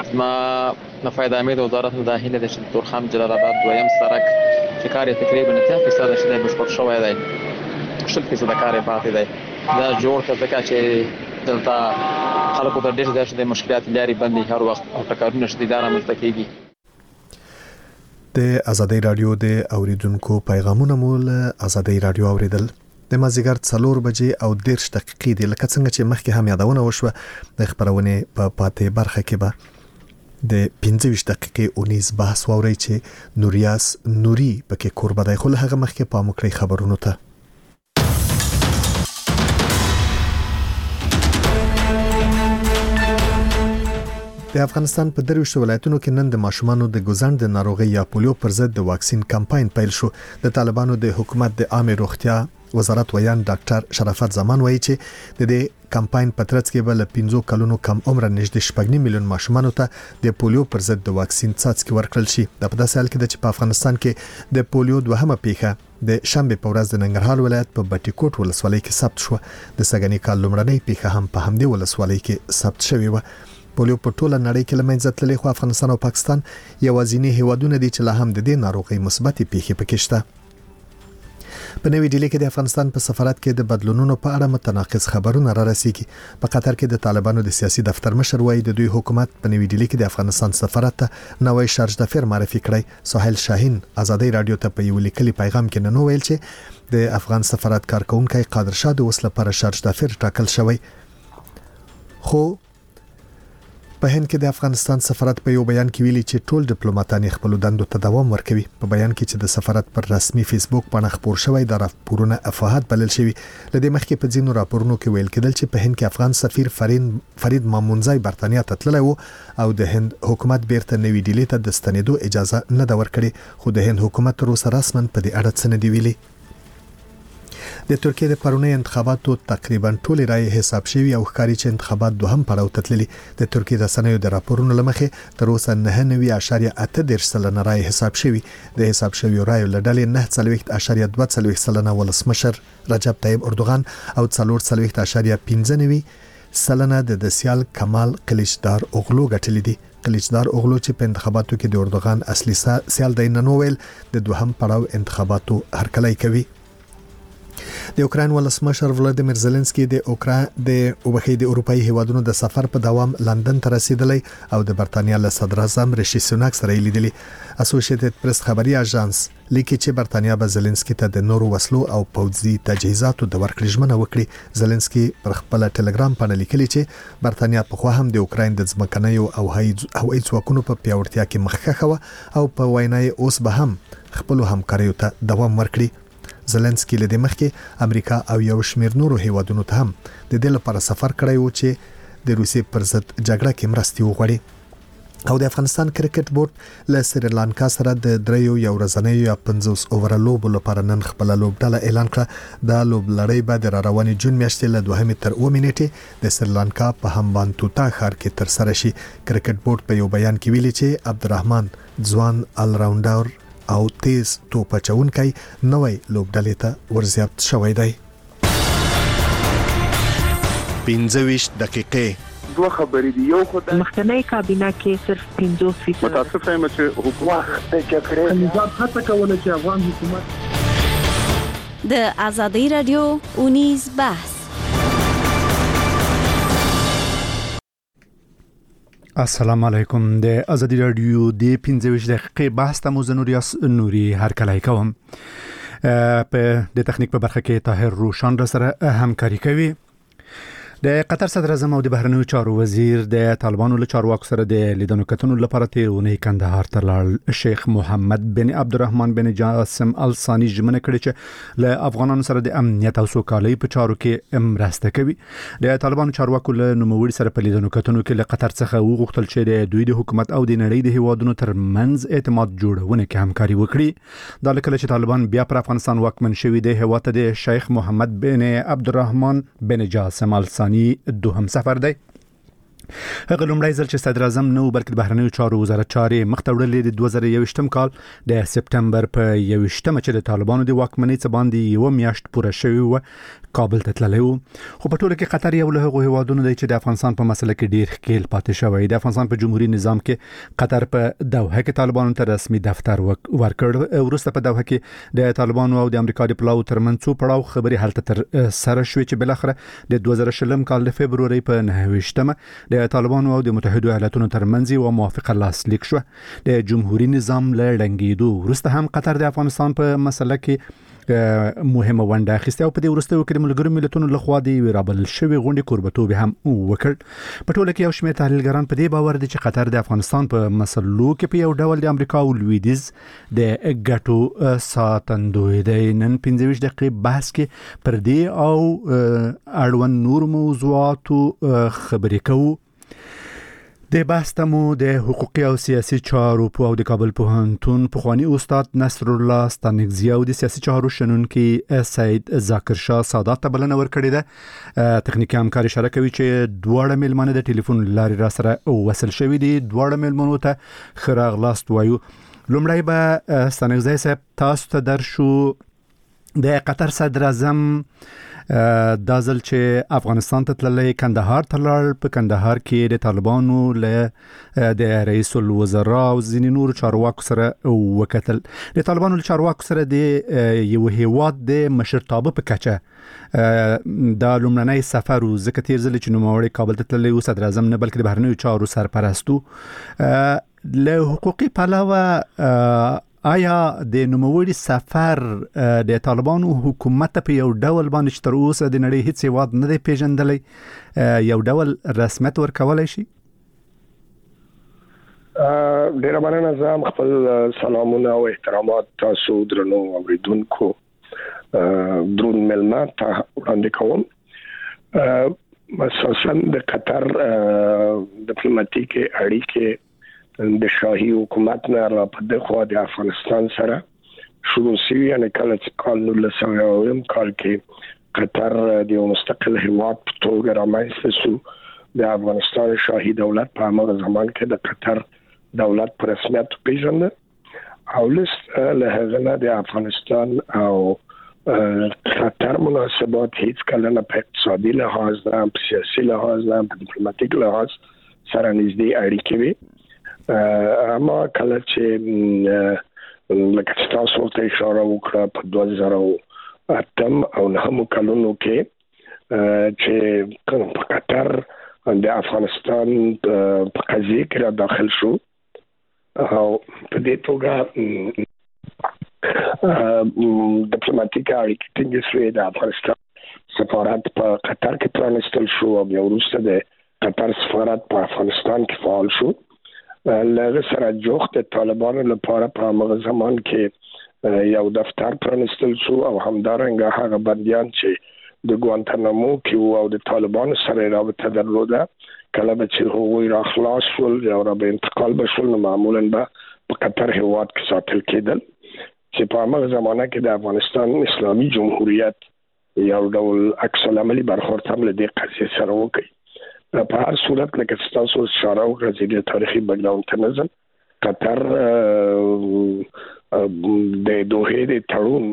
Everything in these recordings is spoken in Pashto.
ما نفاید امید وزارت داخله د تورخم جلال آباد دویم سرک چې کار تقریبا 90% شته بشپړ شوی دی 100% کار پاتې دی دا جوړ ته ځکه چې دلته خلکو ته ډېر د مشکلات لري باندې هر وخت او ټکرونه شته دا رامنځته کیږي د ازادي رادیو د اوریدونکو پیغامونه مول ازادي رادیو اوریدل د مازیګر 4 بجې او 10 دقیقې د لکه څنګه چې مخکې هم یادونه وشوه د خبرونه په پاتې برخه کې به د 15 دقیقې اونیز بحث ووري چې نوریاس نوري پکې قربانای خو هغه مخکې په مکرې خبرونو ته د افغانستان په درويشت ولایتونو کې نن د ماشومانو د ګوزند د ناروغي یا پولیو پر ضد د واکسین کمپاین پیل شو د طالبانو د حکومت د عامه روغتیا وزارت ویان ډاکټر شرافت زمان وایي چې د دې کمپاین په ترڅ کې بل 15 کلونو کم عمر نږدې 2 میلیون ماشومانو ته د پولیو پر ضد د واکسین څاڅکي ورکړل شي د په داسې حال کې چې په افغانستان کې د پولیو دوهمه پیښه د شنبه په ورځ د ننګرهار ولایت په بټیکوټ ولسوالۍ کې ثبت شو د سګنی کال لومړنۍ پیښه هم په همدې ولسوالۍ کې ثبت شوې و پولیو په ټوله نړۍ کې لمنځه تللی خو افغانستان او پاکستان یوازینی هیوادونه دي چې لا هم د دې ناروغي مثبتې پیښې پکې شته په نوې ډیلي کې د افغانستان په سفارت کې د بدلونونو په اړه متناقض خبرونه را رسیږي په قطر کې د طالبانو د سیاسي دفتر مشر وایي د دوی حکومت په نوې ډیلي کې د افغانستان سفارت ته نوې شارج دفتر معرفي کړی سهیل شاهین ازادي رادیو ته په یو لیکلي پیغام کې نن ویل چې د افغان سفارت کارکونکو قادر شاه د وسله پر شارج دفتر ټاکل شوی خو په هند کې د افغانستان سفارت په یو بیان کې ویلي چې ټول ډیپلوماټان خپل دندو ته دوام ورکوي په بیان کې چې د سفارت پر رسمي فیسبوک باندې خبر شوی د راپورونه افاهات بلل شوی لدې مخکې په ځینو راپورونو کې ویل کېدل چې په هند کې افغان سفیر فرید مامونزای برتانیا ته تللی وو او د هند حکومت بیرته نوې ډیلي ته د ستنېدو اجازه نه دا ورکړي خو د هند حکومت تر اوسه رسمن په دې اړه څه نه دی ویلي د ترکیه د پرونی انتخاباتو تقریبا ټول رای حساب شوی او ښکاري چې انتخابات دوهم پړاو ته تللي د ترکیه رسنیو د راپورونو لمخې تر اوسه 9.8% رای حساب شوی د حساب شوی رای لډلې 9.2% ولسمشر رجب طیب اردوغان او 4.5% د سیال کمال قلیچدار اوغلو غټلې دي قلیچدار اوغلو چې په انتخاباتو کې د اردوغان اصلي سیال د ننویل د دوهم پړاو انتخاباتو هرکلی کوي د اوکران ولسمشر ولادیمیر زيلنسکي د اروپאי هیوادونو د سفر په دوام لندن ته رسیدلی او د برتانیا له صدر اعظم ریشي سوناک سره لیدلی اسوسییټډ پریس خبري اژانس لیکي چې برتانیا به زيلنسکي ته د نورو وسلو او پوځي تجهیزاتو د ورکړې ژمنه وکړي زيلنسکي پر خپل ټلګرام باندې لیکلی چې برتانیا په خو هم د اوکران د ځمکنیو او هوایي ځواکونو په پیاوړتیا کې مخکښه و او په وینای اوس به هم خپل همکاریو ته دوام ورکړي زيلنسکي له مخکې امریکا او یو شمېر نورو هیوادونو ته هم د دې لپاره سفر کړی و چې د روسي پر ضد جګړه کې مرستي وغوړي او د افغانستان کرکټ بورډ له سریلانکا سره د دریو یو ورځنیو یا 50 اوور لوبو لپاره نن خپل لوبډله اعلان کړه د لوب لړۍ به د رواني جون میاشتې له 2 تر 9 منېټې د سریلانکا په همبانتوتا ښار کې تر سره شي کرکټ بورډ په یو بیان کې ویلي چې عبدالرحمن ځوان آل راونډر او تیز توپ چونکای نوې لوبډلې ته ورزیات شوی دی 15 دقیقې دوه خبرې دی یو خدای مخکنی کابینه کې صرف 50% متاسفه یم چې حکومت د جګړې نظام هڅه کوله چې افغان حکومت د ازادي رادیو اونیز بحث السلام علیکم د ازادي رادیو د 15 دقیقې بحث ته موزنوریاس نوري هر کله کوم په د تخنیک په برخه کې طاهر روشن سره همکاري کوي د قطر صدر اعظم او د بهرنیو چارو وزیر د طالبانو له چارواکو سره د لیدنو کتنو لپاره تیرونی کندهار ته لاړ شیخ محمد بن عبدالرحمن بن جاسم الثانی ژمنه کړې چې له افغانانو سره د امنیت او سوکالۍ په چارو کې مرسته کوي د طالبانو چارواکو له نوموړي سره په لیدنو کتنو کې له قطر څخه وغوښتل چې د دوی د حکومت او د نړۍ د هیوادونو ترمنځ اعتماد جوړونه کې همکاري وکړي دا لکه چې طالبان بیا پر افغانستان واکمن شوي د هیواد د شیخ محمد بن عبدالرحمن بن جاسم الثانی دوهم سفر دی هغه لومړی ځل چې صدر اعظم نو بلکې د بهرنیو چارو وزارت چارې مخ ته وړلې د 2021 کال د سپتمبر په 21مه چې د طالبانو د واکمنۍ څخه باندې یو میاشت پوره شوی و کابل ته تللی و. خو په ټوله کې قطر یو له هغو هیوادونو دی چې د افغانستان په مسله کې ډیر ښکیل پاتې شوی. د افغانستان په جمهوریت نظام کې قطر په دوحه کې طالبانو ته رسمي دفتر ورکړ. وروسته په دوحه کې د طالبانو او د امریکا د پلاو ترمنځ څو پړاو خبرې هلته تر سره شوې چې بلخره د 2020 کال د فبروري په 29مه د طالبانو او د متحده ایالاتونو ترمنځ یو موافقه لاسلیک شو. د جمهوریت نظام له ړنګېدو وروسته هم قطر د افغانستان په مسله کې مهمه ونډه اخیسته او په دې وروستیو کې د ملګرو ملتونو لخوا د ویرابل شوی غونډې کوربتوب هم وکړ. په ټوله کې یو شمېر تحلیلګران په دې باور دي چې قطر د افغانستان په مسلو کې په یو ډول د امریکا او لویدیز د ګټو ساتندوی دی. نن 15 دقیقې بحث کې پر دې او اړوند نور موضوعاتو خبرې کوو. د بحث تمو د حقوقي او سیاسي چارو په او د کابل پوهنتون پخوانی استاد نصر الله ستانکزی او د سیاسي چارو شنونکي سید ذاکر شاه سادات ته بلنه ورکړې ده. تخنیکی همکاري اشاره کوي چې دواړه مېلمانه د ټلیفون لارې را سره وصل شوي دي. دواړه مېلمنو ته ښه راغلاست وایو. لومړی به ستانکزی صاحب تاسو ته درشو. د قطر صدر اعظم دا ځل چې افغانستان ته تللی کندهار ته لاړ. په کندهار کې د طالبانو له د رئیس الوزرا او ځینې نور چارواکو سره وکتل. د طالبانو له چارواکو سره د یو هیواد د مشرتابه په کچه دا لومړنی سفر و. ځکه تیر ځل چې نوموړی کابل ته تللی و صدر اعظم نه بلکې د بهرنیو چارو سرپرستو. له حقوقي پلوه آیا د نوموړي سفر د طالبانو حکومت په یو ډول باندې چې تر اوسه د نړۍ هیڅ هیواد نه دی پیژندلی یو ډول رسمیت ورکولی شي؟ ډیره مننه. زه خپل سلامونه او احترامات تاسو درنو اوریدونکو درون ملما ته وړاندې کوم. اساساً د قطر ډیپلوماټیک اړیکې د شاهي حکومت نه را په دغه د افغانستان سره شروع شوی. یعنی کله چې کال 1990 کال کې قطر د مستقل هیواد په توګه رامنځته شو، د افغانستان شاهي دولت په هغه زمان کې د قطر دولت په رسمیت پیژنده او له هغه نه د افغانستان او قطر مناسبات هیڅ کله نه په اقتصادي لحاظ نه، په سیاسي لحاظ نه، په ډیپلوماټیک لحاظ سره نږدې اړیکې وي. اما کله چې لکه چې تاسو ته اشاره وکړه په 2008 او 9 کلونو کې چې په قطر د افغانستان په قضیه کې را داخل شو او په دې توګه ډیپلوماټیک اړیکې ټینګې شوې. د افغانستان سفارت په قطر کې پرانستل شو او بیا وروسته د قطر سفارت په افغانستان کې فعال شو. لږ سره جوخت د طالبانو لپاره په هغه زمان کې یو دفتر پرانستل شو او همدارنګه هغه بندیان چې د ګوانتانامو کې او د طالبانو سره رابطه درلوده کله چې هغوی را خلاص شول یا را به انتقال بشول نو معمولا به په قطر هیواد کې ساتل کېدل چې په هغه زمانه کې د افغانستان اسلامي جمهوریت یو ډول عکس العملي برخورد هم له دې قضیې سره وکړي. په هر صورت لکه تاسو اشاره وکړه چې د تاریخي بیکګراوند ته نظر قطر د دوحې د تړون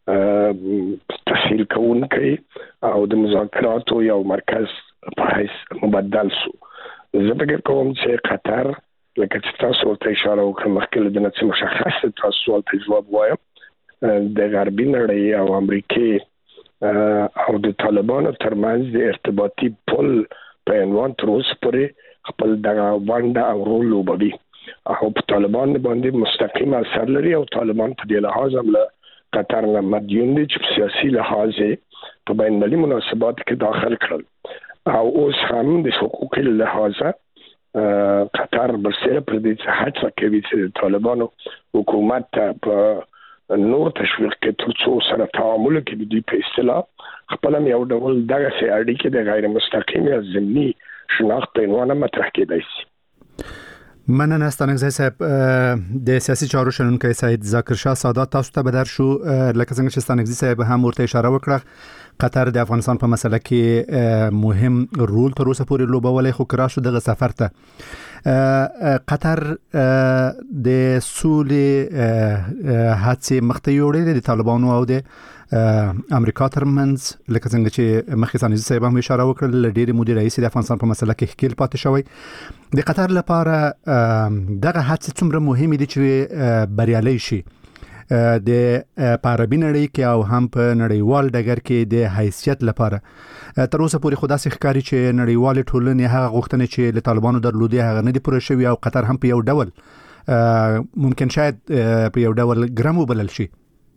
تسهیل کوونکی او د مذاکراتو یو مرکز په حیث مبدل شو. زه فکر کوم چې قطر لکه چې تاسو ته اشاره وکړه مخکې له دې نه چې مشخص تاسو سوال ته جواب وایم د غربي نړۍ او امریکې او د طالبانو ترمنځ د ارتباطي پل په عنوان تر اوسه پورې خپل دغه ونډه او رول لوبوي او په طالبان باندې مستقیم اثر لري او طالبان په دې لحاظ هم له قطر نه مدیون دي چې په سیاسي لحاظ په بین المللي مناسبات کې داخل کړل او اوس هم د حقوقي لحاظ قطر برسره پر دې چې هڅه کوي چې طالبانو حکومت په نور تشویق کې تر څو سره تعامل کې د دې په اصطلاح خپل یو ډول دغه سي اړیکې د غیر مستقیم یا ضمني شناخت په عنوان مطرح کېدای شي. مننه ستانګزی صاحب د سیاسي چارو شنونکي سید ذاکر شاه سادات تاسو ته بدر شو لکه څنګه چې ستانګزی صاحب هم ورته اشاره وکړه قطر د افغانستان په مسله کې مهم رول تر اوسه پورې لوبولای خو کرا شو دغه سفر ته قطر د سولې هڅې مخته یوړې د طالبانو او د امریکا ترمنځ لکه څنګه چې مخکې ستانګزی صاحب هم اشاره وکړه ډېری مدیر رئیس د افغانستان په مسله کې ښکیل پاتې شوی د قطر لپاره دغه هڅې څومره مهمه دي چې بریالي شي د عربي نړۍ کې او هم په نړیوال ډګر کې د حیثیت لپاره تر اوسه پورې خدا سي ښکاری چې نړیوال ټولنې هغه غوښتنې چې له طالبانو درلودي هغه نه دي پوره شوی او قطر هم په یو ډول ممکن شاید په یو ډول ګرام وبلل شي.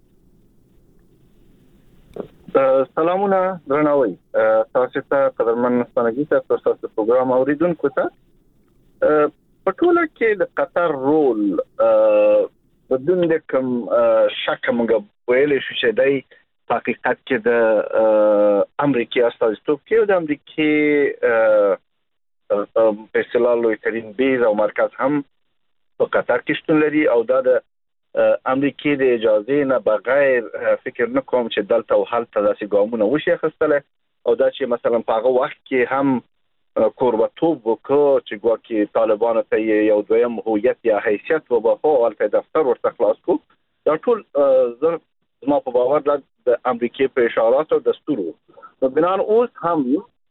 سلامونه درناوي تاسو ته قدرمن ستانګي تاسو تاسو پروګرام اوریدونکو ته په ټوله کې د قطر رول بدون د کوم شک موږ ویلې شو چې دای په حقیقت کې د امریکای استازیتوب کې د امریکای په سلالوي ترين بیز او مرکز هم په قطر کې شتون لري او دا د امریکای د اجازه نه بغیر فکر نکوم چې دلته او حالت داسې ګامونه وشي خستله او دا چې مثلا په هغه وخت کې هم قربتوب وکړو چې ګواکې طالبانو ته یو دویم هویت یا حیثیت وبخو او په دفتر ورته خلاص کو دا ټول زما په باور د امریکای په اشارات او دستور نو بنان اوس هم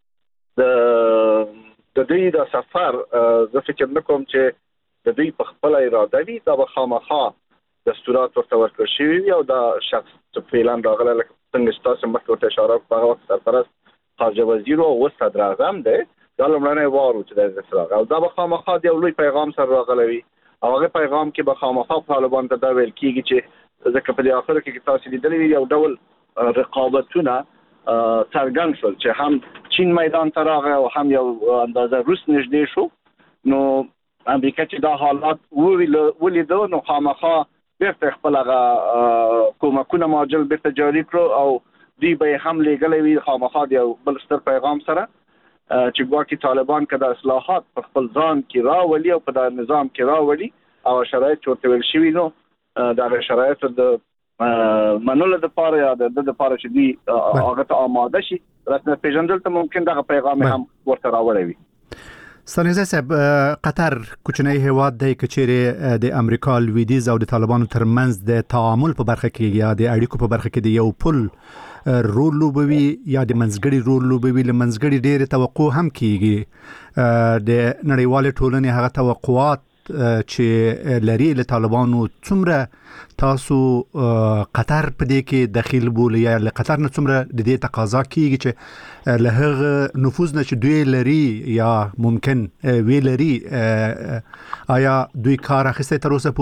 د دې د سفر زه فکر نکوم چې د دې په خپل اراده دي دا به خامخا دستورات ورته ورکړل شوی او دا شخص چې فعلا راغله لکه څنګه تاسو مخکې ورته اشاره په هغه وخت سرپرست خارجه وزیر او صدر اعظم دی دا لمړنۍ وارو چې د اسراغ او دا به خامخا د لوی پیغام سره راغلی او هغه پیغام کې به خامخا طالبان ته دا ویل کیږي چې ځکه په اخر کې تاسو لیدلې یو ډول رقابتونه څرګند شول چې هم چین میدان ته راغی او هم یو اندازه روس نږدې شو نو امریکا چې دا حالات ولیدو نو خامخا بیرته خپل کومکونه ماجل بیرته جاری کړو او دوی به هم لګلې وی خامخا دی بل ستر پیغام سره چې ګواکې طالبان کده اصلاحات په خپل ځان کې راولي او په د نظام کې راولي او شرایط ورته ویل شوی نو دا شرایط د منلو د پاره یا د پاره چې دی هغه ته آماده شي راتنه پیژندل ته ممکن دغه پیغام هم ورته راوړي وي. ستانګزی صاحب قطر کوچنی هیواد دی چې د امریکا لویدیز او د طالبانو ترمنځ د تعامل په برخه کې یا د اړیکو په برخه کې د یو پل رول لوبوي یا د منځګړي رول لوبوي لمنځګړي ډېر توقع هم کیږي د نړیوال ټولنې هغه توقعات چې لري له طالبانو څومره تاسو قطر په دې کې داخل بولی یا له قطر نه څومره د دې تقاضا کیږي چې له هغه نفوذ نه چې دوی لري یا ممکن وی لري آیا دوی کار اخیسته تر اوسه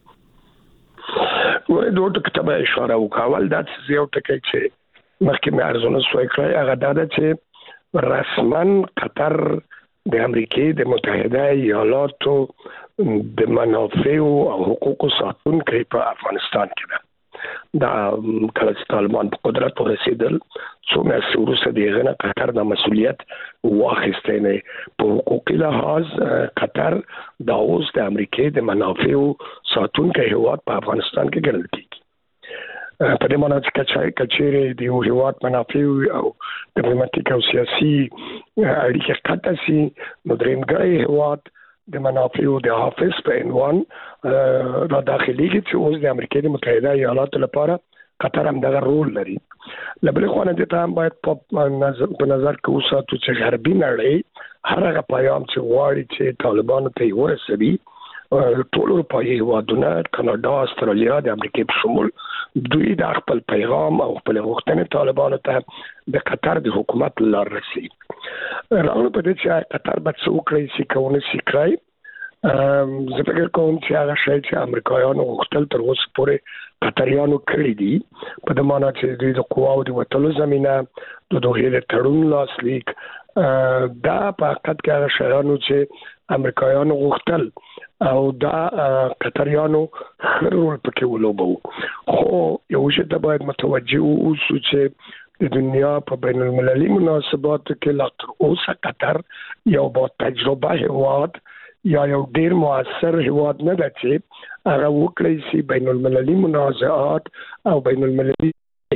پورې وای دوه کتابه اشاره وکول دا چې یو ټکی چې مخکې مې ارزونه سوې کړی هغه دا چې رسمن قطر د امریکای د متحده ایالاتو د منافع او حقوقو ساتونکي په افغانستان کې ده دا کله چې طالبان په قدرت ورسېدل څو میاشتې وروسته دغه نه قطر د مسؤلیت واخیستنه په حقوقي لحاظ قطر د اوس د امریکای د منافع ساتونکي هیواد په افغانستان کې ګڼل کیږي په دې معنی چې کچېره د یو هیواد منافع او ډیپلوماټیک او سیاسي اړیکې قطع شي نو درېمګړی هیواد د منافع د حافظ په عنوان را داخليږي چې اوس د امریکا د متحده ایالاتو لپاره قطر هم دغه رول لري. لبل خو نه ته هم باید په نظر کې وساتو چې غربي نړۍ هر هغه پیغام چې غواړي چې طالبانو ته ورسوي ټول اروپایي هیوادونه کاناډا استرالیا د امریکا په شمول دوی د خپل پیغام او خپل غوښتنې طالبانو ته د قطر د حکومت لار رسي راغله په دې چې قطر به څه وکړي چې کوونه سي کړی زه فکر کوم چې هغه شی چې امریکایانو غوښتل تر اوسه پورې قطریانو کړی دي په دې معنی چې دوی د قواو د وټلو زمينه د دوه له تړون لاسلیک دا په حقیقت کې هغه شیانو چې امریکایانو غوښتل او دا قطریانو خرول پکې ولوبو خو یو شی ته باید متوجه اوسو چې د دنیا په بین المللي مناسباتو کې لا تر اوسه قطر یو با تجربه هیواد یا یو ډیر موثر هیواد نه ده چې هغه وکړي چې بین المللي منازعات او بین المللي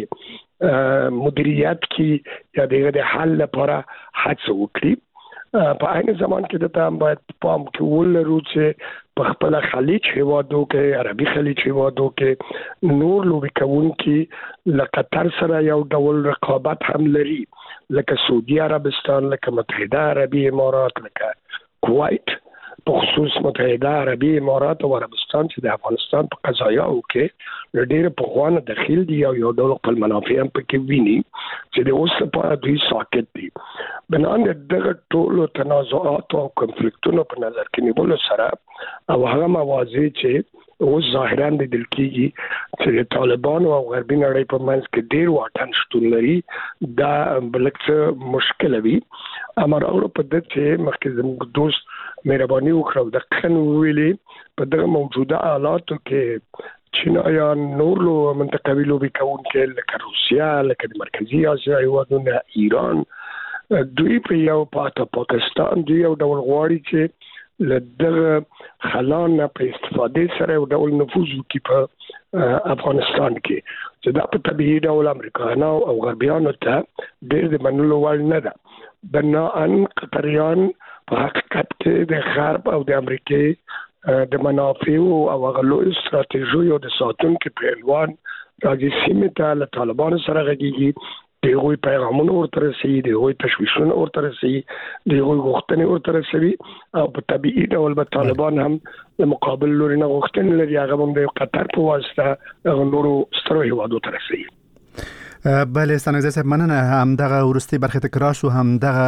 مدیریت کې یا د حل لپاره هڅه وکړي په عین زمان کې د تام باید پام کې ولرو چې په خپل خلیج هیوادو کې عربي خلیج هیوادو کې نور لوبي کوونکي لکه قطر سره یو ډول رقابت هم لري لکه سعودي عربستان لکه متحده عربي امارات لکه کویت په خصوص متحده عربي امارات او عربستان چې د افغانستان په قضایاو کې ډېر په خوانه داخل دي او یو ډول خپل منافع هم پکې ویني چې د اوس لپاره دوی ساکت دي بنان دغه ټولو تنازعات او کنفلیکټونو په نظر کې نیول سره او هغه موازی چې اوس ظاهرا د دل کېږي چې طالبان او غربي نړۍ په منځ کې ډېر واټن شتون لري دا بلکې مشکل وي امر او په دې چې مخکې زموږ دوست مهرباني وکړو د قن ویلې په دغه موجوده حالاتو کې چینایان نور لو منطقوي لوبي کوونکي لکه روسیا لکه د مرکزی اسیا هیوادونه ایران دوی په یو پاکستان دوی یو ډول غواړي چې لدغه خلانه په استفادې سره یو ډول نفوذ وکړي په افغانستان کې چې دا په طبيعي ډول امریکایانو او غربیانو ته ډېر د منلو وړ نه ده بناءً قطریان په حقیقت کې د غرب او د امریکای د منافع او غلو استراتیژیو د ساتونکو په عنوان راځي سیمه ته له طالبانو سره غږیږي دغه پیغامونه ورته رسي دغه تشویشونه ورته رسي دغه غوښتنې ورته رسي او په طبيعي ډول به طالبان هم د مقابل لوري نه غوښتنې لري هغه هم د قطر په واسطه نورو سترو هیوادو ته رسي بله ستانګزه صاحب مننه هم دغه ورستي برخه تکرار شو هم دغه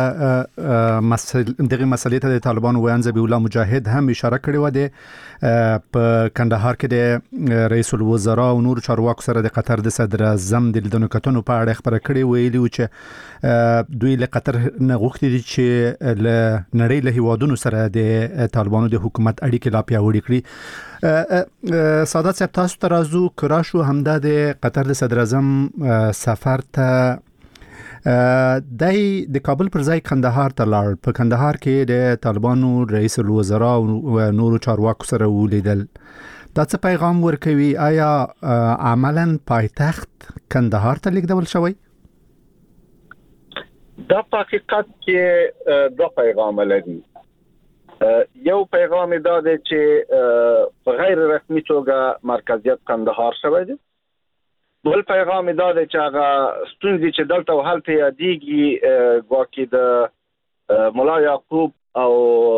مسلې ته د طالبانو ویان ذبیح الله مجاهد هم اشاره کړې و د په کندهار کې د رئیس الوزرا او نور چارواکو سره د قطر د صدر اعظم د لیدنو کتنو په اړه خبره کړې ویلي و چې دوی له قطر نه غوښتي دي چې له نړۍ له هیوادونو سره د طالبانو د حکومت اړیکې لا پیاوړې کړي سعادت صاحب تاسو ته راځو کراشو همدا د قطر د صدر اعظم سفر ته د کابل پر ځای کندهار ته لاړ په کندهار کې د طالبانو رئیس الوزرا او نورو چارواکو سره ولیدل دا څه پیغام ورکوي آیا عملاً پایتخت کندهار ته لیږدول شوی دا په حقیقت کې دا پیغام لري یو پیغام دا دی چې په غیر رسمي توګه مرکزیت کندهار شوی دی بل پیغام دا دی چې هغه ستونزې چې دلته او هلته یادېږي ګواکې د ملا یعقوب او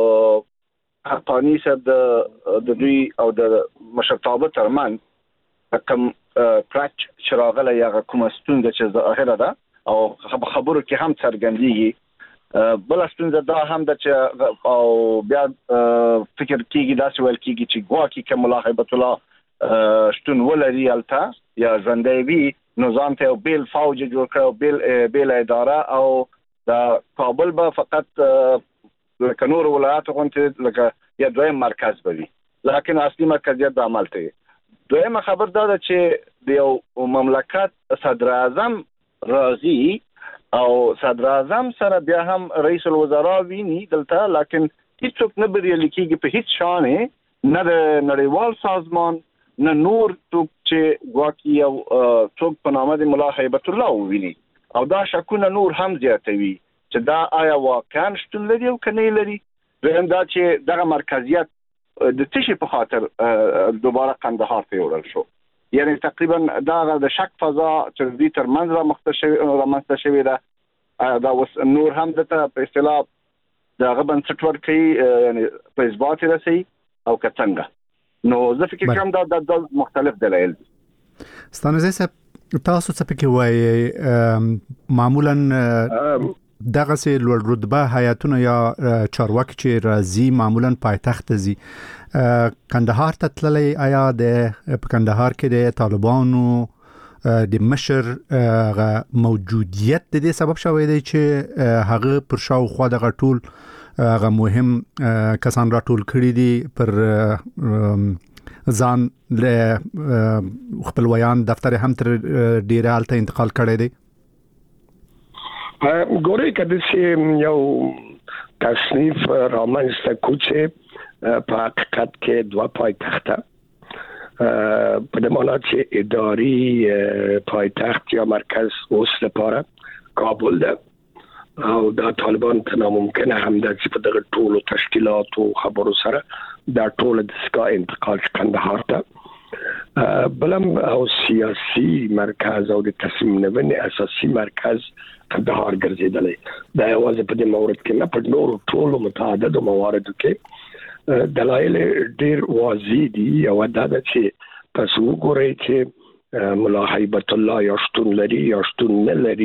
حقانی صاحب د دوی او د مشرتابه ترمنځ کوم کراچ چې راغلی هغه کومه ستونزه چې ظاهره ده او خبرو کې هم څرګندېږي بل ستونزه دا هم ده چې او بیا فکر کېږي داسې ویل کېږي چې ګواکې که ملا هیبت الله شتون ولري هلته یا ژوندی نظام ته بیل فوج جوړ کړو بیل اداره او د کابل به فقط لکه نور ولایاتو غونډه لکه یا دویم مرکز بوي لکه اصلي مرکزیت د عمل ته دویمه خبر دا ده چې د یو مملکت صدر اعظم راضي او صدر اعظم سره بیا هم رئیس الوزرا ویني دلته لکه هیڅوک نه بریالي کېږي په هیڅ شانه نه د نړیوال سازمان نه نور څوک چې ګواکې یو څوک په نامه د ملا هیبت الله وویني او دا شکونه نور هم زیاتوي چې دا آیا واقعا شتون لري او که نه لري دویم دا چې دغه مرکزیت د څه شي په خاطر دوباره کندهار ته وړل شو یعنی تقریبا دا د شک فضا چې دوی ترمنځ رامنځته شوې ده دا اوس نور هم دته په اصطلاح دغه بنسټ ورکوي یعنی په اثبات رسي او که څنګه نو زه فکر کوم دا مختلف دلایل دي ستانه صاحب تاسو څه پکې وایي معمولا دغه سه لوړ رتبه حیاتونه یا چارواکي چې راځي معمولا پایتخت ځي کندهار ته تللی آیا د کندهار کې د طالبانو د مشر موجودیت د دې سبب شوی دی چې هغه پر شاوخوا دغه ټول هغه مهم کسان راټول کړي دي پر ځان له خپلویان دفتر هم تر ډیره حالت انتقال کړي دي ګورې کده چې یو تصنیف رامنځته کوچه په حقیقت کې دوه پایتخته په دې معنی چې اداري پایتخت یا مرکز اوس لپاره کابل ده او دا طالبان ته ناممکنه هم ده چې په دغه ټولو تشکیلاتو خبرو سره دا ټول د سکا انتقال کندهار ته بلم او سیاسي مرکز او د تصمیم نیونې اساسي مرکز کندهار ګرځیدلی دا یوازې په دې مورد کې نه په نورو ټولو متعددو مواردو کې دلایل ډیر واضح دي او دا چې تاسو وګورئ چې ملا هیبت الله یا شتون لري یا شتون نه لري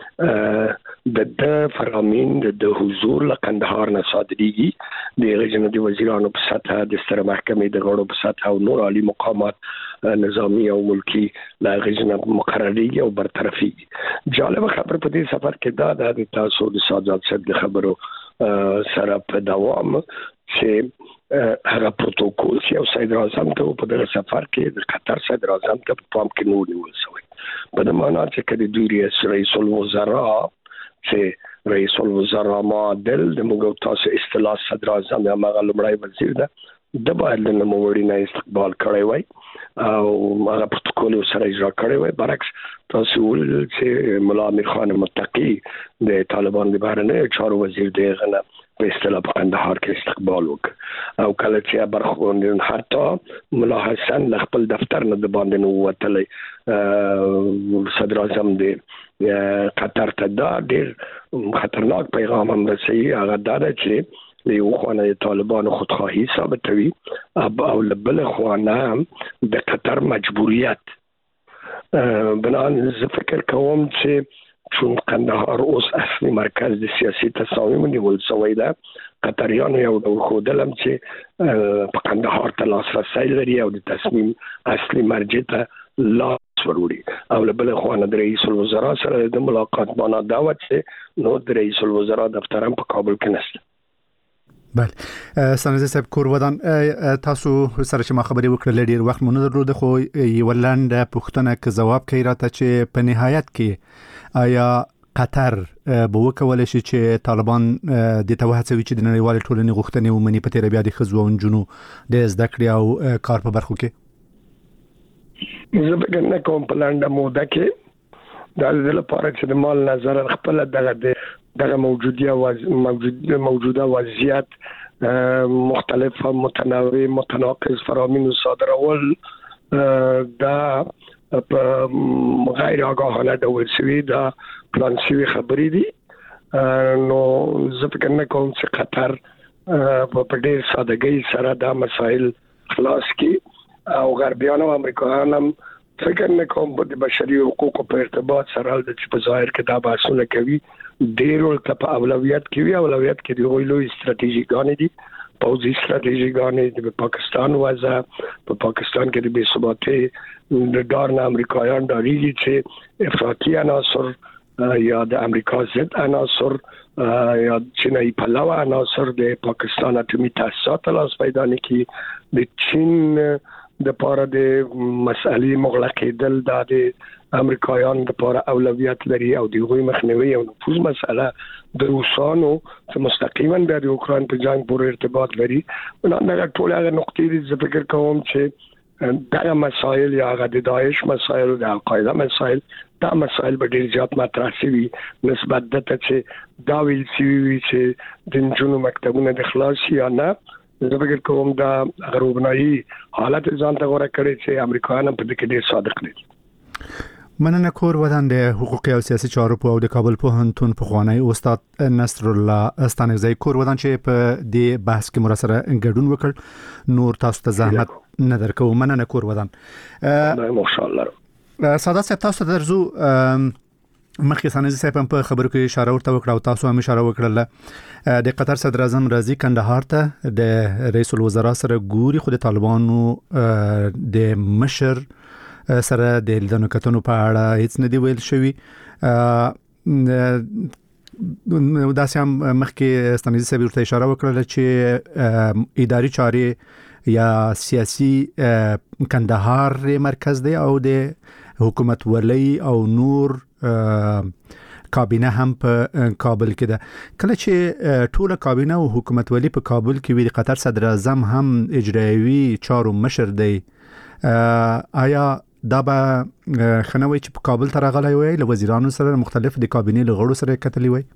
د فرامین د حضور له کندهار نه صادرېږي د رئیس وزیرانو په سطح د ستر محکمې د غړو په سطح او نور عالی مقامات نظامی او ملکی لا غزنه مقرریږي او برطرفي جالب خبر په دې سفر کې دا د تاسو د ساجد صاحب د خبرو سره په دوام چې هغه پروتوکول چې او سید اعظم ته په دغه سفر کې د قطر سید اعظم ته په پام کې نور نیول شوی په دې معنی چې کله دوی رئیس الوزرا چې رئیس الوزرا معادل د موږ تاسو اصطلاح صدر اعظم یا مغلومړی وزیر ده د باید له نوموړي نه استقبال کړی وای او هغه پروتوکول سره اجرا کړی وای برعکس تاسو ول چې مولا امیر خان متقی د طالبان د بهرنیو چارو وزیر دی غنه په اصطلاح په کندهار کې استقبال وکړ او کله چې برخوندین حتی مولا حسن خپل دفتر نه د باندې نو وتلې صدر اعظم دی قطر ته دا ډیر خطرناک پیغام هم رسي هغه دا چې یو خوانه طالبان خودخواهی ثابتوي او بل خوانه د قطر مجبوریت بنان زه فکر کوم چې چون کندهار اوس اصلي مرکز د سیاسي تصامیم نیول شوی ده قطریانو یو ډول خودلم چې په کندهار ته لاسرسی لري او د تصمیم اصلي مرجع ته لاس وروړي او بل خوانه د رئیس الوزرا سره د ملاقات باندې دعوت چې نو د رئیس الوزرا دفتر هم په کابل کې نشته بله سنځ صاحب کورودان تاسو سره چې ما خبرې وکړه ډیر وخت مونږ درلود خو یو لاند پښتنه ک جواب کوي راته چې په نهایت کې آیا قطر به وکول شي چې طالبان د توهڅوي چې د نړیوال ټولنې غوښتنې ومني په تیر بیا د خزو او جنو د زده کړې او کار په برخو کې زه به نه کوم په لاند موده کې د لپاره چې د مال نظر خپل دغه موجوده وضعیت مختلف متنوع متناقض فرامین صادرول دا غیر آگاهانه ډول شوی دا پلان شوی خبرې دي نو زه فکر نه کوم چې قطر په ډېر سادهګۍ سره دا مسائل خلاص کړي او غربیان او امریکایان هم فکر نه کوم د بشري حقوقو په ارتباط سره د چې په ظاهر کې دا بحثونه کوي ډېر ورته په اولویت کې دی لوی استراتیژیګانې دي پوځي استراتیژیګانې د پاکستان وضع په پاکستان کې د بې ثباتۍ د ډار نه امریکایان ډاریږي چې افراطي عناصر یا د امریکا ضد عناصر یا چینایي پلوه عناصر د پاکستان اټومي تاسیسات لاس پیدا نکړي د چین د پاره د مسالې مغلقېدل د امریکایان د پاره اولویت لري او د غوي مخنیوي او نفوذ مسله د روسانو چې مستقیما د اوکران په جنگ پورې ارتباط لري نو دا ټول هغه نقطې دي فکر کوم چې دا مسائل یا د داعش مسائل او د القاعده مسائل دا مسائل به ډیر زیات مطرح شي نسبت د چې دا ویل شي چې د جنونو مکتبونه د خلاص یا نه زه فکر کوم دا غروبنایي حالت ځان ته غوړه کړي چې امریکایان په دې کې ډیر صادق دي مننه کورودان د حقوقي او سیاسي چارو په د کابل پوهنتون په خوانی استاد نصر الله استانګزی کورودان چې په دې بحث کې مرسره ګډون وکړ نور تاسو ته زحمت نه درکو مننه کورودان ماشاءالله ساده صاحب تاسو درزو مخکې سنځ صاحب په خبرو کې اشاره ورته وکړه او تاسو هم اشاره وکړه د قطر صدر اعظم راځي کندهار ته د رئیس الوزرا سره ګوري خو د طالبانو د مشر سره د لیدنو کتنو په اړه هیڅ نه دی ویل شوی دا سم مخکې ستنیز صاحب ورته اشاره وکړه چې اداري چارې یا سیاسي کندهار مرکز دی او د حکومت ولی او نور کابینه هم په کابل کې ده. کله چې ټوله کابینه او حکومت ولی په کابل کې وي، د قطر صدر اعظم هم اجرایوي چارو مشر دی، آیا دا به خنوي چې په کابل ته راغلی وي له وزیرانو سره مختلف د کابینې له غړو سره کتلی وي؟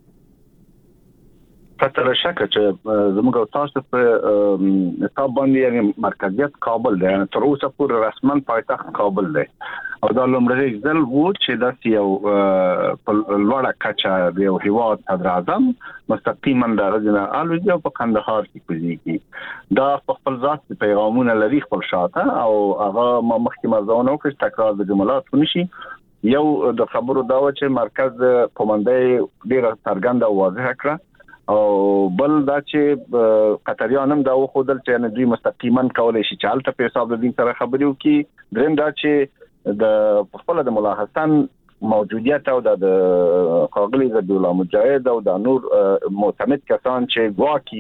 پته شکه چې زموږ تاسو په حساب باندې یعنی مرکزیت کابل دی، تر اوسه پورې رسمن پایتخت کابل دی او دا لومړی ځل وو چې د یو په لوړه کچه د یو هیواد صدر اعظم مستقیما د غزنه الوزي او په کندهار کې کوي. دا په خپل ذات پیغامونه لري خپل شاته او هغه ما مخکې مرزونه وکړ تکرار د جملات ونشي. یو د خبرو دا و چې مرکز قومندې ډیره څرګنده او واضحه کړه او بل دا چې قطریان هم دا وخدل چې دوی مستقیما کولای شي چې البته په حساب د دین سره خبرې وکړي. دریم دا چې د خپل د ملا حسن موجودیت او د قاغلی عبد الله مجاهد او د نور معتمد کسان چې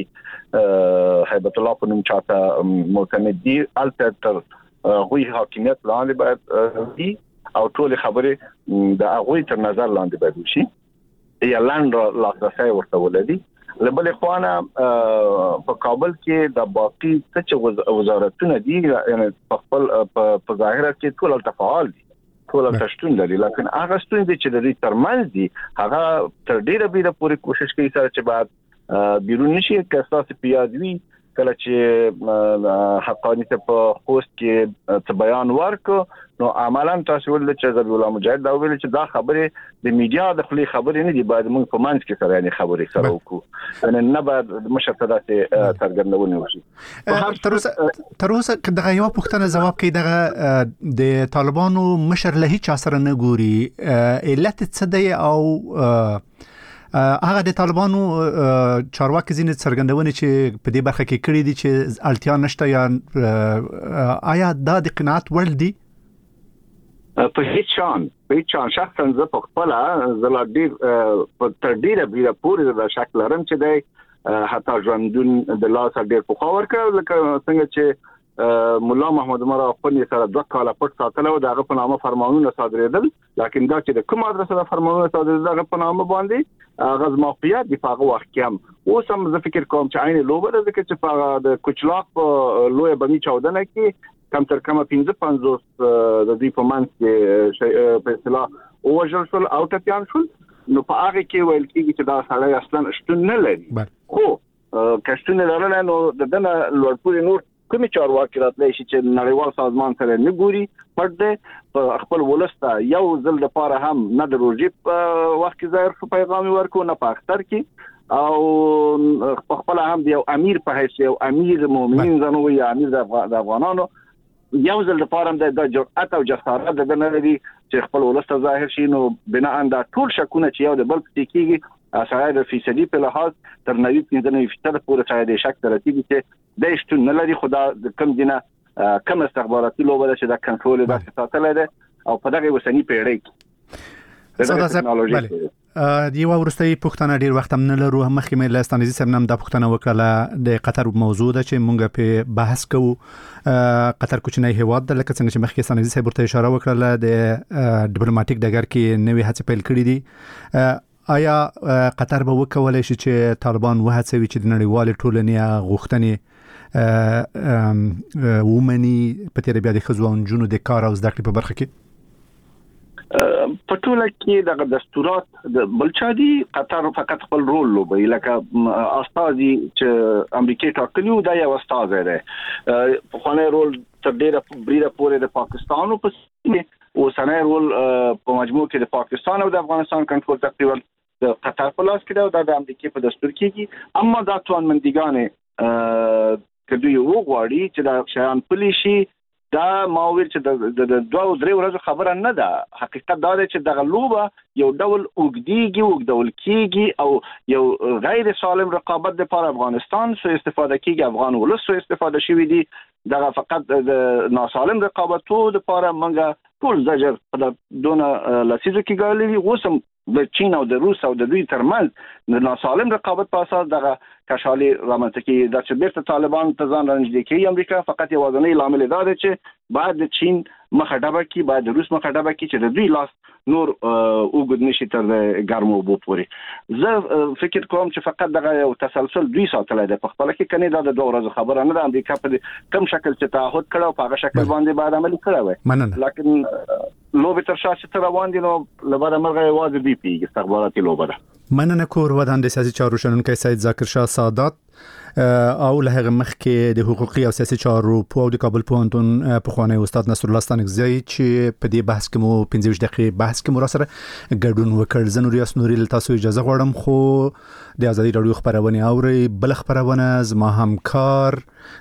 واکي هیبت الله په نوم چاته معتمد دي البته غوي حاکمیت لاندې باید دي او ټول خبرې د غوي تر نظر لاندې باید وشي. اعلان لاسرسي ورته ولدي. لبل اخوانا په کابل کې د باقي څه وزارتونه دي یعنی په خپل په ظاهره کې ټول تفاعل دي، ټول تشتون لري، لکه هغه ستونزې چې د دې ترمنځ دي هغه تر ډیره پورې کوشش کوي چې بعد بیرون نشي که تاسو پیادوي کله چې حقانیت په خوست کې څه بیان ورکړ نو عملاً تاسو ول چې عبد الله مجاهد دا ویل چې دا خبره د میډیا د خپل خبرې نه دي، باید موږ په منځ کې سره یې خبرې سره وکړو ان نه بعد مشهدات څرګندونه وشي. تر اوسه دغه یو پوښتنه جواب کوي دغه د طالبانو مشر له هیڅ سره نه ګوري، علت څه دی او هغه د طالبانو چارواکي ځینې څرګندونه چې په دې برخه کې کړې دي چې اړتیا نشته یا آیا دا د قناعت وړ دي؟ په هیڅ شان شخصا زه په خپل زلا ډیر په تر ډیره پورې د شک لرم چې د حتی ژوندون د لاس ډیر په خاور کړ لکه څنګه چې مولا محمد عمر خپل سره 2 کاله پټ ساتل او دغه په نامه فرمانونه صادریدل، لکه دا چې د کوم ادرسه د فرمانونه صادریدل دغه په نامه باندې غز موقعیت دی په وخت کې هم اوس هم زه فکر کوم چې عین لوبه ده چې په د کوچلاق لوی بمی چاودنه کې کم تر کم 55 د دې په منځ کې په اصطلاح اوجل شول او ټپيان شول. نو په هغه کې ویل کېږي چې دا سړی اصلا شتون نه لري، خو کشتون لرل نو دنه لوړپوري نور کومي چارواکي راتلی شي چې نړیوال سازمان سره نه ګوري پټ دی خپل ولسته یو ځل د پاره هم نه د روزي په وخت کې ظاهر پیغام ورکو نه په اختر کې او خپل هم دی امیر په حیث یو امیر مؤمنین زنو یا امیر د افغانانو یو ځل د پاره د جرأت او جسارت د نه لري چې خپل ولسته ظاهر شي. نو بنا ان دا ټول شکونه چې یو د بل څخه کېږي اساس د فیصدي په لحاظ تر 90% پورې شاید شک ترتیب چې د شتون نه لري، خدا د کم دینه کم استخباراتي لوبه چې د کنټرول د ساتل ده او په دغه وسنی پیړۍ کې یو ورستۍ پښتنه ډیر وخت هم نه لرو. مخکې مې لاستانیزي سمنم د پښتنه وکړه د قطر موضوع ده چې مونږ په بحث کوو. قطر کوچنی هیواد ده لکه څنګه چې مخکې ستانیزي صاحب ورته اشاره وکړه د ډیپلوماټیک ډګر کې نوې هڅې پیل کړې دي. آیا قطر به وکولای شي چې طالبان وهڅوي چې د نړیوال ټولنې غوښتنې ومني په تیر بیا د ښځو او نجونو د کار او زده کړې په برخه کې؟ په ټوله کې د دستورات د بلچا دي قطر فقط خپل رول لوبي لکه استاذي چې امریکای ټاکلیو دا یو استاذ دی په خانه رول تر ډیره بریده پورې د پاکستان او په سنه رول په مجموع کې د پاکستان او د افغانستان کنټرول تقریبا د قطر په لاس کې دا د امریکای په دستور کې اما دا توانمندګانې کدی یو غواړي چې دا شیان پلی شي دا ماویل چې د 2-3 ورځې خبره نه ده. حقیقت دا دی چې دغه لوبه یو ډول اوږدول کیږي او یو غیر سالم رقابت لپاره افغانستان سو استفاده کیږي، افغان ولس سو استفاده شوی دي. دغه فقط د ناسالم رقابتو لپاره منګه ټول زجر په دونه لسیزو کې ګالي. اوسم د چین او د روس او د دوی ترمنځ د ناسالم رقابت په اساس دغه کشالي رامنځته کیږي. د چې بیرته طالبان ته ځان رانږدې کوي امریکا فقط یو ځنې لامل دا دی چې بعد چین مخه ډبه کی بعد روس مخه ډبه کی چې د دوی لاس نور وګد نشي تر ګرمو بو پورې زه فکر کوم چې فقط دغه یو تسلسل دوی ساتلای د خپل کې کني دا د 2 ورځې خبره نه ده امریکا په کم شکل چې تعهد کړو په هغه شکل باندې بعد عمل کړو لکه لوبه تر شاشه تر روان دي نو لبره مرغه واځي دی پیږي استخباراتي لوبه ده مننه کور ودان د سیاسي چارو شنونکي سید ذاکر شاه سادات او له هغه مخکې د حقوقي او سیاسي چارو په د کابل پوهنتون په خوانی استاد نصر الله ستانکزی چې په دې بحث کې مو 15 دقیقې بحث کې مو سره ګډون وکړ زه نور یاسنوري تاسو اجازه غواړم خو د ازادي رادیو خبرونه اوري بل خبرونه زما همکار